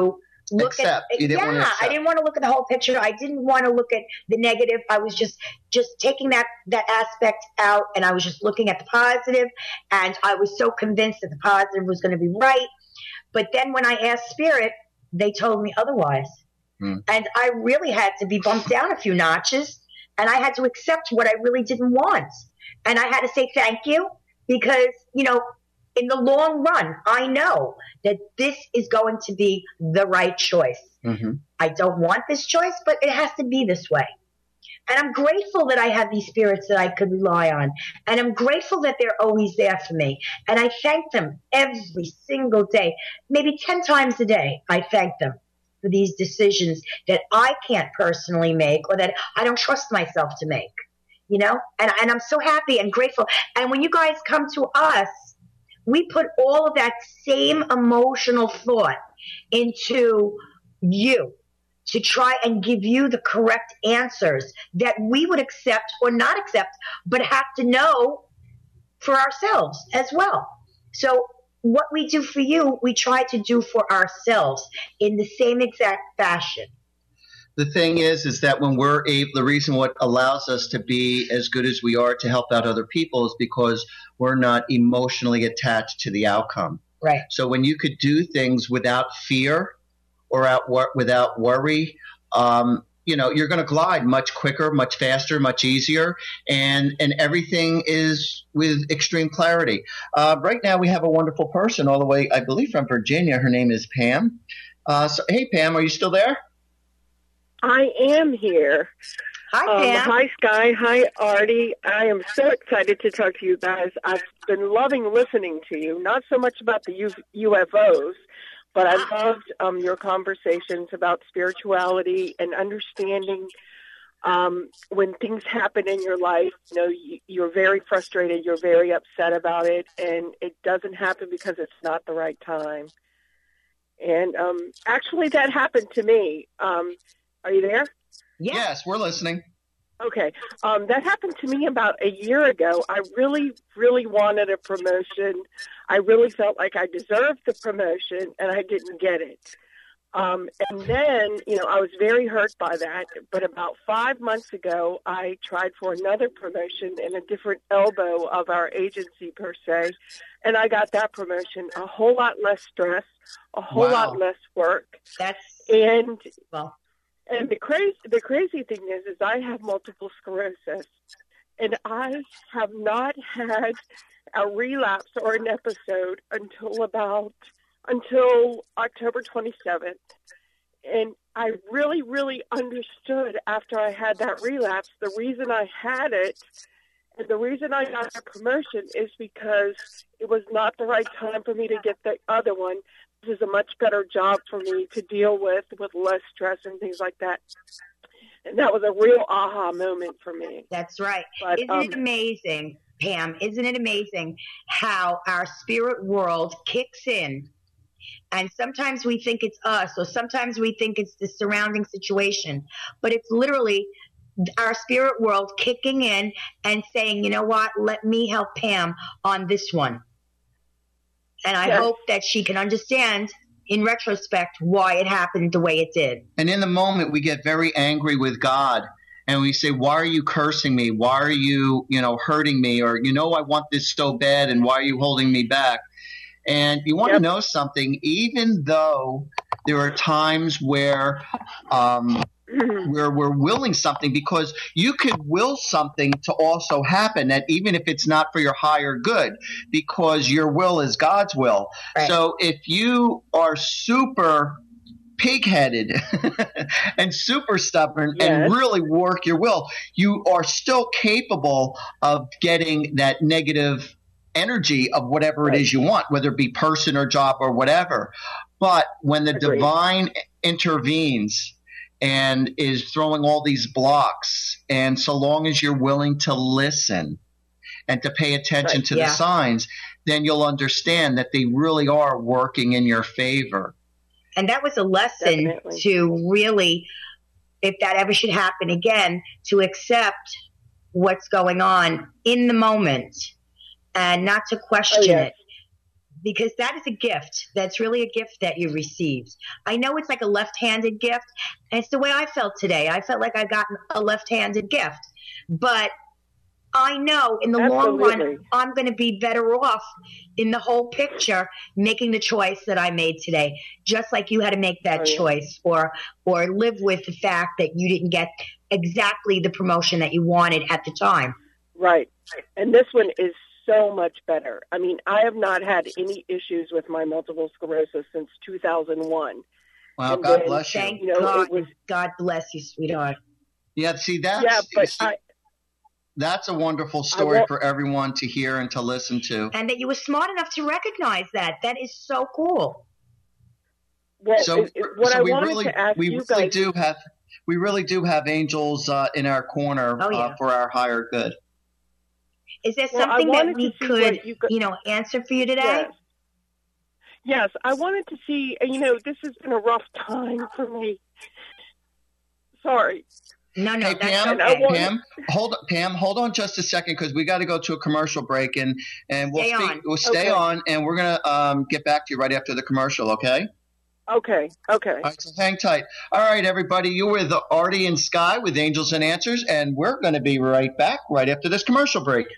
look Accept. at You didn't yeah, want to accept. I didn't want to look at the whole picture. I didn't want to look at the negative. I was just just taking that that aspect out, and I was just looking at the positive, and I was so convinced that the positive was going to be right. But then when I asked Spirit, they told me otherwise. Hmm. And I really had to be bumped down a few notches, and I had to accept what I really didn't want. And I had to say thank you because, you know, in the long run, I know that this is going to be the right choice. Mm-hmm. I don't want this choice, but it has to be this way. And I'm grateful that I have these spirits that I could rely on. And I'm grateful that they're always there for me. And I thank them every single day, maybe ten times a day. I thank them for these decisions that I can't personally make or that I don't trust myself to make, you know? And, and I'm so happy and grateful. And when you guys come to us, we put all of that same emotional thought into you to try and give you the correct answers that we would accept or not accept, but have to know for ourselves as well. So what we do for you, we try to do for ourselves in the same exact fashion. The thing is, is that when we're able, the reason what allows us to be as good as we are to help out other people is because we're not emotionally attached to the outcome. Right. So when you could do things without fear or out, without worry, um, you know, you're going to glide much quicker, much faster, much easier, and and everything is with extreme clarity. Uh, right now we have a wonderful person all the way, I believe, from Virginia. Her name is Pam. Uh, so, hey, Pam, are you still there? I am here. Hi, Pam. Um, hi, Sky. Hi, Artie. I am so excited to talk to you guys. I've been loving listening to you, not so much about the U- UFOs, but I loved um, your conversations about spirituality and understanding um, when things happen in your life. You know, you, you're very frustrated, you're very upset about it, and it doesn't happen because it's not the right time. And um, actually, that happened to me. Um, Are you there? Yes, yes we're listening. Okay. Um, that happened to me about a year ago. I really, really wanted a promotion. I really felt like I deserved the promotion, and I didn't get it. Um, and then, you know, I was very hurt by that. But about five months ago, I tried for another promotion in a different elbow of our agency, per se, and I got that promotion. A whole lot less stress, a whole Wow. lot less work. That's and well. And the crazy, the crazy thing is, is I have multiple sclerosis, and I have not had a relapse or an episode until about, until October twenty-seventh. And I really, really understood after I had that relapse, the reason I had it and the reason I got the promotion is because it was not the right time for me to get the other one. This is a much better job for me to deal with, with less stress and things like that. And that was a real aha moment for me. That's right. But, Isn't um, it amazing, Pam? Isn't it amazing how our spirit world kicks in? And sometimes we think it's us, or sometimes we think it's the surrounding situation. But it's literally our spirit world kicking in and saying, you know what, let me help Pam on this one. And I Yes. hope that she can understand in retrospect why it happened the way it did. And in the moment, we get very angry with God. And we say, why are you cursing me? Why are you, you know, hurting me? Or, you know, I want this so bad, and why are you holding me back? And you want Yep. to know something, even though there are times where um, where we're willing something, because you could will something to also happen, that even if it's not for your higher good, because your will is God's will. Right. So if you are super pig-headed and super stubborn Yes. and really work your will, you are still capable of getting that negative energy of whatever Right. it is you want, whether it be person or job or whatever. But when the Agreed. divine intervenes and is throwing all these blocks, and so long as you're willing to listen and to pay attention Right. to Yeah. the signs, then you'll understand that they really are working in your favor. And that was a lesson Definitely. to really, if that ever should happen again, to accept what's going on in the moment and not to question Oh, yes. it. because that is a gift. That's really a gift that you received. I know it's like a left-handed gift, and it's the way I felt today. I felt like I got a left-handed gift, but I know in the Absolutely. long run, I'm going to be better off in the whole picture making the choice that I made today, just like you had to make that oh, yeah. choice or or live with the fact that you didn't get exactly the promotion that you wanted at the time. Right. And this one is so much better. I mean, I have not had any issues with my multiple sclerosis since two thousand one. Wow, and God then, bless you. Thank you know, God, it was, God bless you, sweetheart. Yeah, see, that's, yeah, but see, I, that's a wonderful story won't- for everyone to hear and to listen to. And that you were smart enough to recognize that. That is so cool. well, So, it, it, what so I we wanted really, to ask we you really guys, do have, we really do have angels uh, in our corner Oh, yeah. uh, for our higher good. Is there Well, I something that wanted we to see could, what you got- you know, answer for you today? yes. Yes, I wanted to see, you know, this has been a rough time for me. Sorry. No, no, Hey, that's Pam, okay. want- Pam, hold Pam, hold on just a second because we got to go to a commercial break and and we'll Stay speak, on. we'll stay Okay. on and we're gonna um, get back to you right after the commercial. Okay. Okay, okay. All right, so hang tight. All right, everybody, you're with Artie and Sky with Angels and Answers, and we're going to be right back right after this commercial break.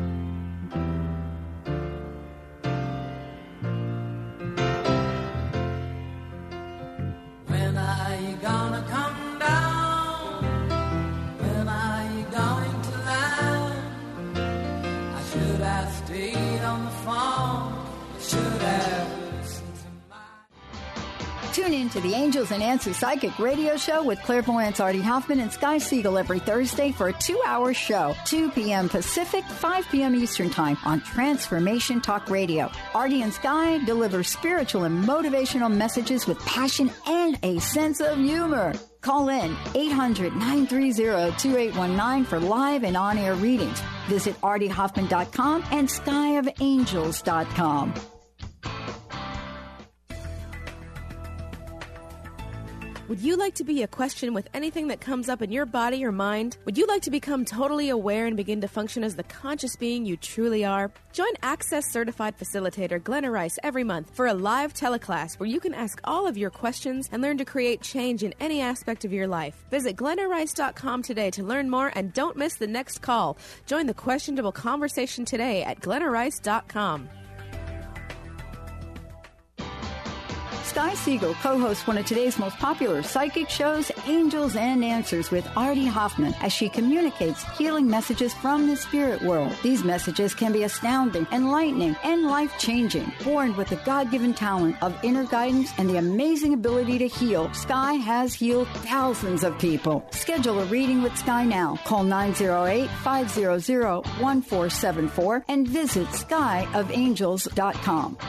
When are you gonna come down? When are you going to land? I should have stayed on the phone. I should have listened to my... Tune in to the Angels and Answers Psychic Radio Show with clairvoyants Artie Hoffman and Sky Siegel every Thursday for a two-hour show, two p.m. Pacific, five p.m. Eastern Time on Transformation Talk Radio. Artie and Sky deliver spiritual and motivational messages with passion and a sense of humor. Call in eight hundred, nine three zero, two eight one nine for live and on-air readings. Visit artie hoffman dot com and sky of angels dot com. Would you like to be a question with anything that comes up in your body or mind? Would you like to become totally aware and begin to function as the conscious being you truly are? Join Access Certified Facilitator Glenna Rice every month for a live teleclass where you can ask all of your questions and learn to create change in any aspect of your life. Visit glenna rice dot com today to learn more and don't miss the next call. Join the questionable conversation today at glenna rice dot com. Sky Siegel co-hosts one of today's most popular psychic shows, Angels and Answers with Artie Hoffman, as she communicates healing messages from the spirit world. These messages can be astounding, enlightening, and life-changing. Born with the God-given talent of inner guidance and the amazing ability to heal, Sky has healed thousands of people. Schedule a reading with Sky now. Call nine zero eight, five zero zero, one four seven four and visit sky of angels dot com.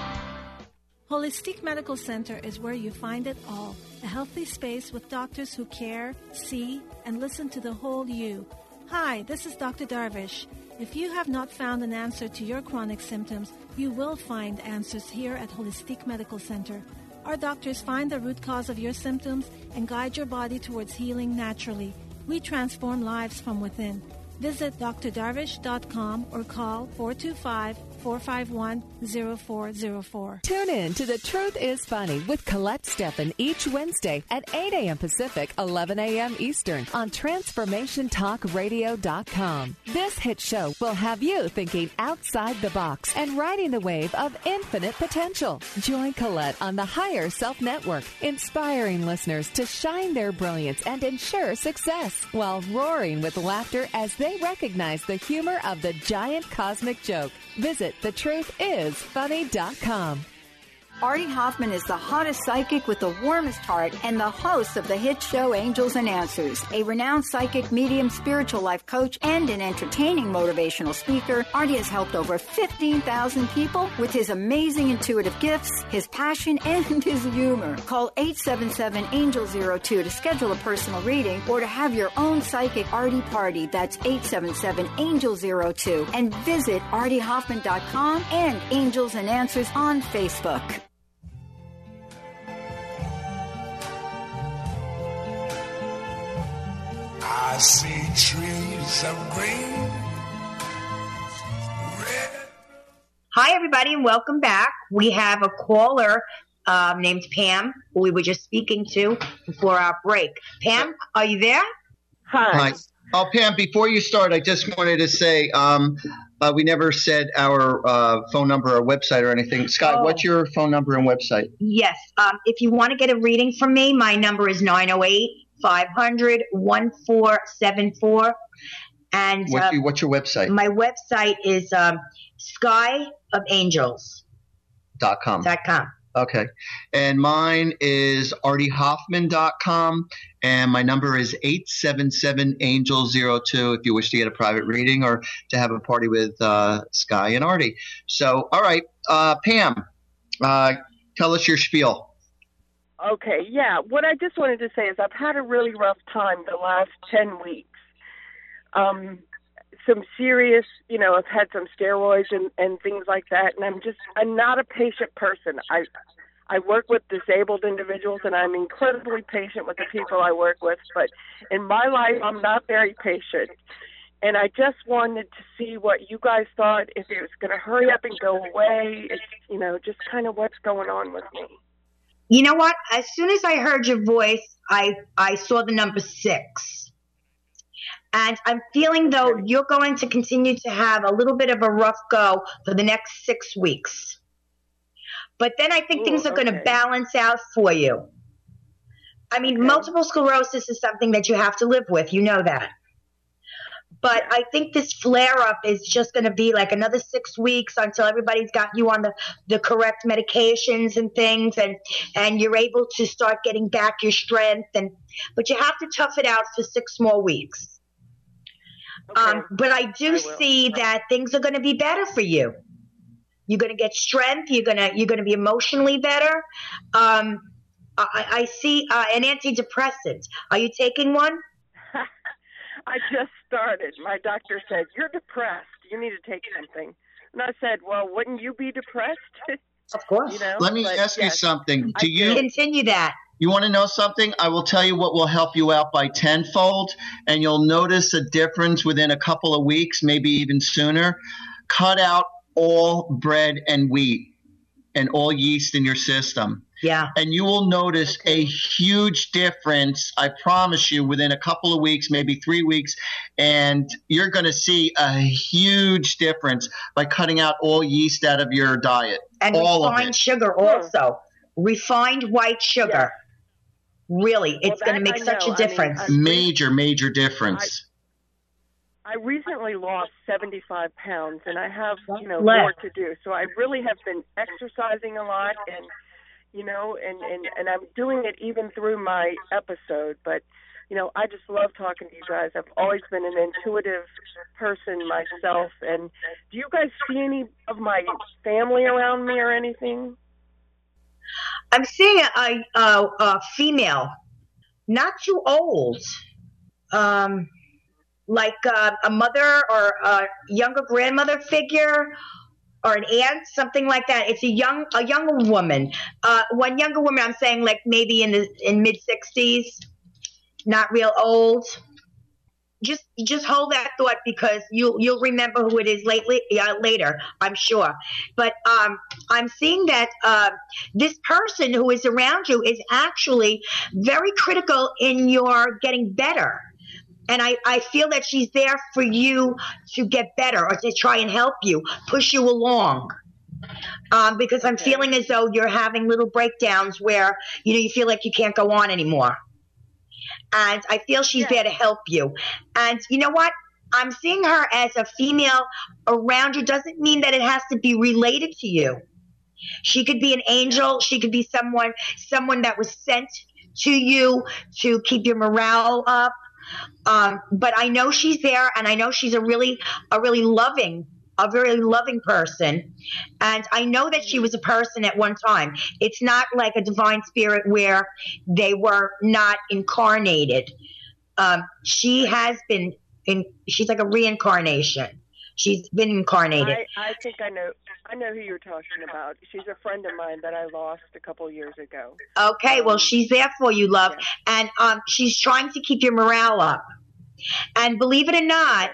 Holistic Medical Center is where you find it all. A healthy space with doctors who care, see, and listen to the whole you. Hi, this is Doctor Darvish. If you have not found an answer to your chronic symptoms, you will find answers here at Holistic Medical Center. Our doctors find the root cause of your symptoms and guide your body towards healing naturally. We transform lives from within. Visit d r darvish dot com or call four two five, four five one, zero four zero four. Tune in to The Truth is Funny with Colette Steffen each Wednesday at eight a.m. Pacific, eleven a.m. Eastern on transformation talk radio dot com. This hit show will have you thinking outside the box and riding the wave of infinite potential. Join Colette on the Higher Self Network, inspiring listeners to shine their brilliance and ensure success while roaring with laughter as they recognize the humor of the giant cosmic joke. Visit the truth is funny dot com. Artie Hoffman is the hottest psychic with the warmest heart and the host of the hit show Angels and Answers. A renowned psychic, medium, spiritual life coach, and an entertaining motivational speaker, Artie has helped over fifteen thousand people with his amazing intuitive gifts, his passion, and his humor. Call eight seven seven, angel zero two to schedule a personal reading or to have your own psychic Artie party. That's eight seven seven, angel zero two. And visit artie hoffman dot com and Angels and Answers on Facebook. I see trees of green, red. Hi, everybody, and welcome back. we have a caller um, named Pam, who we were just speaking to before our break. Pam, are you there? Hi. Hi. Oh, Pam, before you start, I just wanted to say um, uh, we never said our uh, phone number or website or anything. Scott, Oh. what's your phone number and website? Yes. Um, if you want to get a reading from me, my number is nine oh eight, five hundred, fourteen seventy-four. And What's, uh, your, what's your website? my website is um, sky of angels Dot com. dot com. Okay. And mine is artie hoffman dot com, and my number is eight seven seven angel zero two if you wish to get a private reading or to have a party with uh, Sky and Artie. So, all right, uh, Pam, uh, tell us your spiel. Okay, yeah. What I just wanted to say is I've had a really rough time the last ten weeks. Um, some serious, you know, I've had some steroids and, and things like that, and I'm just, I'm not a patient person. I I work with disabled individuals, and I'm incredibly patient with the people I work with, but in my life, I'm not very patient. And I just wanted to see what you guys thought, if it was going to hurry up and go away. It's, you know, just kind of what's going on with me. You know what? As soon as I heard your voice, I, I saw the number six. And I'm feeling, though, you're going to continue to have a little bit of a rough go for the next six weeks. But then I think Ooh, things are going to okay. balance out for you. I mean, Okay. multiple sclerosis is something that you have to live with. You know that. But I think this flare-up is just going to be like another six weeks until everybody's got you on the, the correct medications and things, and, and you're able to start getting back your strength. And But you have to tough it out for six more weeks. Okay. Um, but I do I will. see that things are going to be better for you. You're going to get strength. You're going to you're going to be emotionally better. Um, I, I see uh, an antidepressant. Are you taking one? I just started. My doctor said, "You're depressed. You need to take something." And I said, "Well, wouldn't you be depressed?" Of course. You know. Let me But ask you yes, something. I Do you Continue that. you want to know something? I will tell you what will help you out by tenfold, and you'll notice a difference within a couple of weeks, maybe even sooner. Cut out all bread and wheat and all yeast in your system. Yeah. And you will notice a huge difference, I promise you, within a couple of weeks, maybe three weeks. And you're going to see a huge difference by cutting out all yeast out of your diet. And all of refined it. sugar also. Refined white sugar. Really, it's Well, going to that make I such know. a I mean, difference. I'm- Major, major difference. I recently lost seventy-five pounds, and I have, you know, Less. more to do. So I really have been exercising a lot, and, you know, and, and, and I'm doing it even through my episode. But, you know, I just love talking to you guys. I've always been an intuitive person myself. And do you guys see any of my family around me or anything? I'm seeing a, a, a female, not too old, um, like uh, a mother or a younger grandmother figure, or an aunt, something like that. It's a young, a younger woman. Uh, one younger woman, I'm saying, like maybe in the in mid sixties, not real old. Just, just hold that thought, because you'll you'll remember who it is lately, uh, later, I'm sure. But um, I'm seeing that uh, this person who is around you is actually very critical in your getting better. And I, I feel that she's there for you to get better, or to try and help you, push you along. Um, because I'm feeling as though you're having little breakdowns where, you know, you feel like you can't go on anymore. And I feel she's there to help you. And you know what? I'm seeing her as a female around you. Doesn't mean that it has to be related to you. She could be an angel. She could be someone, someone that was sent to you to keep your morale up. Um, but I know she's there, and I know she's a really, a really loving, a very loving person. And I know that she was a person at one time. It's not like a divine spirit where they were not incarnated. Um, she has been in, she's like a reincarnation. She's been incarnated. I, I think I know. I know who you're talking about. She's a friend of mine that I lost a couple of years ago. Okay, well, she's there for you, love. Yeah. And um, she's trying to keep your morale up. And believe it or not,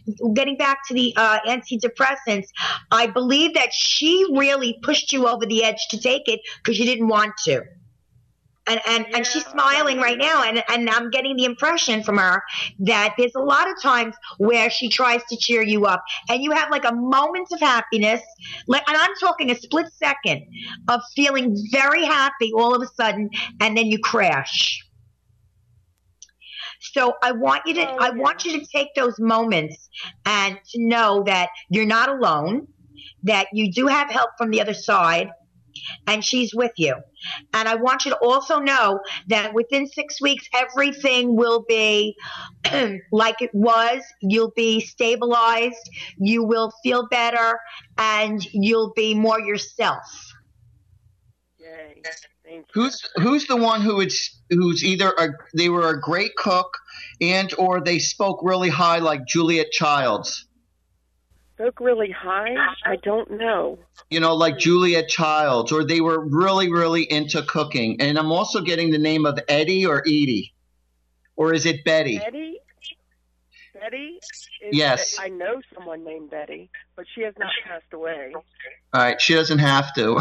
getting back to the uh, antidepressants, I believe that she really pushed you over the edge to take it because you didn't want to. And and, yeah. and she's smiling right now, and, and I'm getting the impression from her that there's a lot of times where she tries to cheer you up, and you have like a moment of happiness, like, and I'm talking a split second of feeling very happy all of a sudden, and then you crash. So I want you to oh, I yeah. want you to take those moments and to know that you're not alone, that you do have help from the other side, and she's with you. And I want you to also know that within six weeks, everything will be like it was. You'll be stabilized. You will feel better, and you'll be more yourself. Yay. Thank you. Who's who's the one who is who's either a, they were a great cook and or they spoke really high like Juliet Childs? Spoke really high? I don't know. You know, like Juliet Childs, or they were really, really into cooking. And I'm also getting the name of Eddie or Edie. Or is it Betty? Betty? Betty? Is yes. I know someone named Betty, but she has not passed away. All right, she doesn't have to.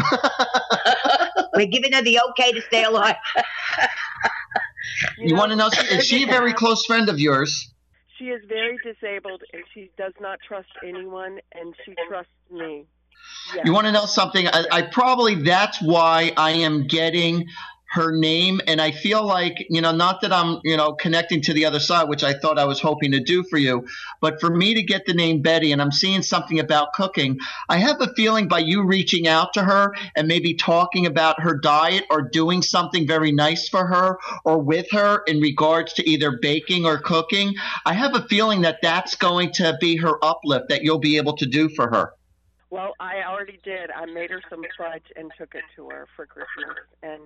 We're giving her the okay to stay alive. you you know, want to know, is she a very close friend of yours? She is very disabled, and she does not trust anyone, and she trusts me. Yes. You want to know something? I, I probably that's why I am getting her name, and I feel like, you know, not that I'm, you know, connecting to the other side, which I thought I was hoping to do for you, but for me to get the name Betty, and I'm seeing something about cooking, I have a feeling by you reaching out to her and maybe talking about her diet or doing something very nice for her or with her in regards to either baking or cooking, I have a feeling that that's going to be her uplift that you'll be able to do for her. Well, I already did. I made her some fudge and took it to her for Christmas, and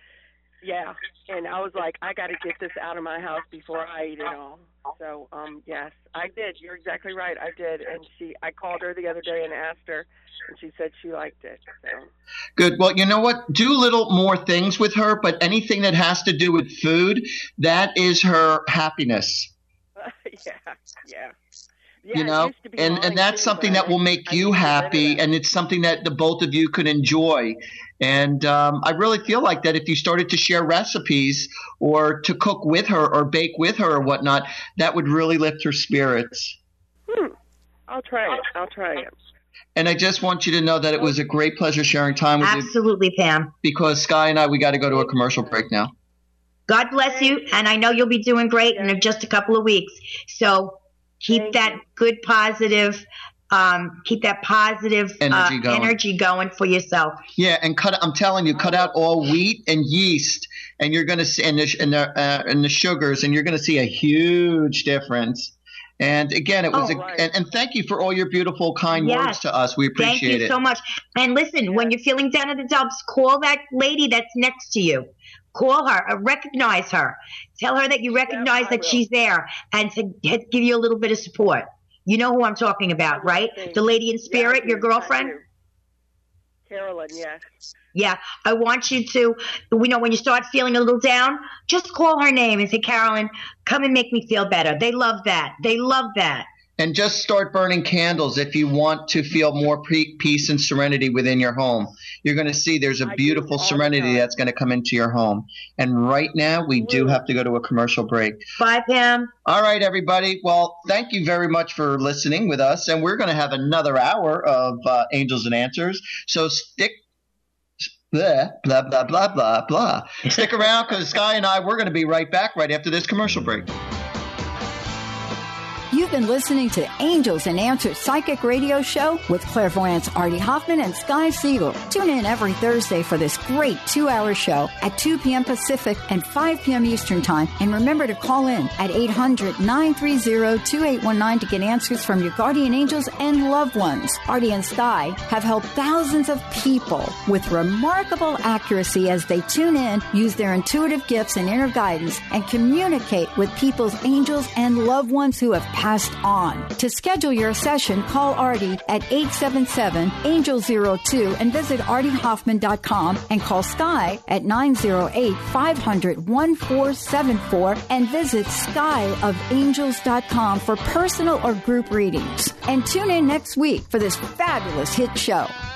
yeah, and I was like, I got to get this out of my house before I eat it all. So, um, yes, I did. You're exactly right. I did. And she, I called her the other day and asked her, and she said she liked it. So. Good. Well, you know what? Do little more things with her, but anything that has to do with food, that is her happiness. yeah, yeah. Yeah, you know, and, and that's too, something that will make you happy, and it's something that the both of you could enjoy. And um, I really feel like that if you started to share recipes or to cook with her or bake with her or whatnot, that would really lift her spirits. Hmm. I'll try it. I'll try it. And I just want you to know that it was a great pleasure sharing time with Absolutely, you. Absolutely, Pam. Because Sky and I, we got to go to a commercial break now. God bless you, and I know you'll be doing great in just a couple of weeks. So keep Thank that you. good, positive, um, keep that positive energy, uh, going. energy going for yourself. Yeah, and cut. I'm telling you, cut out all wheat and yeast, and you're going to see and the and the, uh, and the sugars, and you're going to see a huge difference. And again, it was oh, a, right. and, and thank you for all your beautiful, kind yes. words to us. We appreciate it. Thank you it. so much. And listen, when you're feeling down in the dumps, call that lady that's next to you. Call her, uh, recognize her. Tell her that you recognize yeah, that will. she's there, and to, to give you a little bit of support. You know who I'm talking about, right? The lady in spirit, yeah, your girlfriend? Carolyn, yes. Yeah, I want you to, we know when you start feeling a little down, just call her name and say, Carolyn, come and make me feel better. They love that. They love that. And just start burning candles if you want to feel more pre- peace and serenity within your home. You're going to see there's a beautiful serenity that's going to come into your home. And right now, we do have to go to a commercial break. Bye, Pam. All right, everybody. Well, thank you very much for listening with us. And we're going to have another hour of uh, Angels and Answers. So stick Blah, blah, blah, blah, blah, blah. Stick around because Sky and I, we're going to be right back right after this commercial break. You've been listening to Angels and Answers Psychic Radio Show with clairvoyants Artie Hoffman and Sky Siegel. Tune in every Thursday for this great two-hour show at two p.m. Pacific and five p.m. Eastern Time. And remember to call in at eight hundred, nine three zero, two eight one nine to get answers from your guardian angels and loved ones. Artie and Sky have helped thousands of people with remarkable accuracy as they tune in, use their intuitive gifts and inner guidance, and communicate with people's angels and loved ones who have passed on. To schedule your session, call Artie at eight seven seven, angel zero two and visit artie hoffman dot com and call Sky at nine zero eight, five hundred, one four seven four and visit sky of angels dot com for personal or group readings. And tune in next week for this fabulous hit show.